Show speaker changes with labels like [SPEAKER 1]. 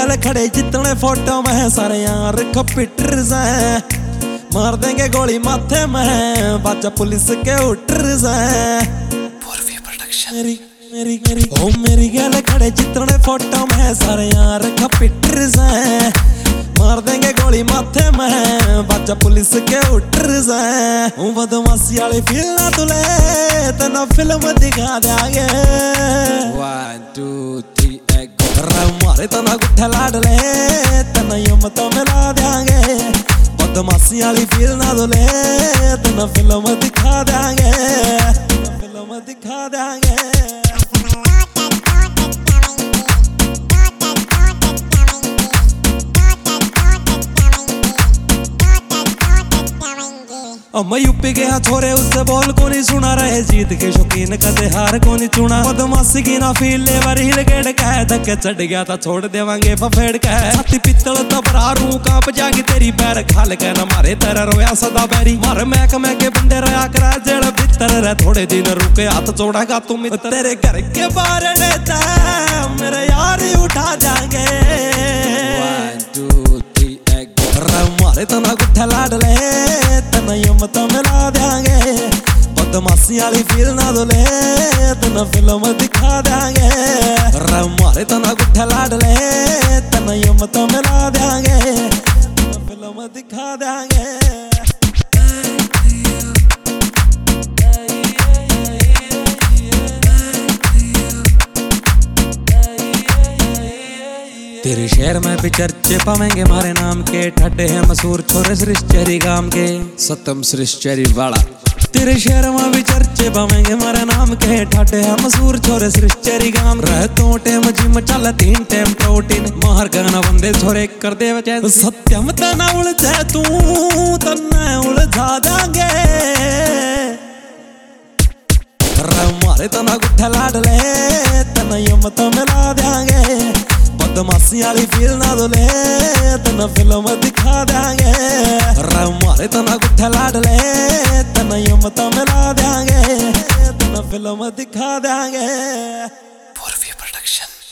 [SPEAKER 1] गल खड़े जितने फोटो में सारे यार कंप्यूटर से मार देंगे गोली माथे में बाजा पुलिस के उटर से मेरी मेरी मेरी ओ मेरी गल खड़े जितने फोटो में सारे यार कंप्यूटर से मार देंगे गोली माथे में बाजा पुलिस के उटर से बदमाशी वाली फील ना तुले तना फिल्म दिखा देंगे 1 2 3 मारे तना गुठा लाडले तना यम तो मिला देंगे बदमाशी वाली फील ना तुले तना फिल्म दिखा देंगे फिल्म दिखा देंगे मैं यूपी गया छोरे उससे बोल को नहीं सुना रहे जीत के शौकीन कदे हार को नहीं चुना बदमाशी की ना फील ले वरील गेड़ कह धक्के चढ़ गया था छोड़ देवांगे फफेड़ कह छाती पित्तल तबरारू कांप जागी तेरी पैर खाल के ना मारे तेरा रोया सदा बैरी मार मैक के बंदे रहा करा जेड़ भीतर रह थोड़े दिन रुके हाथ जोड़ागा तुम तेरे घर के बाहर रहता मेरे यार उठा जाएंगे 1 2 3 मारे तना गुठा लाडले तना यम तो मिला देंगे बदमाशी वाली फील ना दोले तना फिल्म दिखा देंगे मारे तना गुठा लाडले तना यम तो मिला देंगे फिल्म दिखा देंगे तेरे शहर में भी चर्चे पावेंगे मारे नाम के ठड्डे हैं मशहूर छोरे सृष्टरी गांव के सतम सृष्टरी वाला तेरे शहर में भी चर्चे पावेंगे मारे नाम के ठड्डे हैं मशहूर छोरे सृष्टरी गांव रहतो टेम जिम चल 3 टाइम प्रोटीन मार गाना बंदे छोरे कर दे वचन सत्यम तना उलझे तू तन्ने उलझा देंगे मारे तना गुठा लाडले तना यम तो मिला देंगे बदमाशी वाली फील ना दोले तना फिल्म दिखा देंगे मारे तना गुठा लाडले तना यम तो मिला देंगे तना फिल्म दिखा देंगे पूर्वी प्रोडक्शन।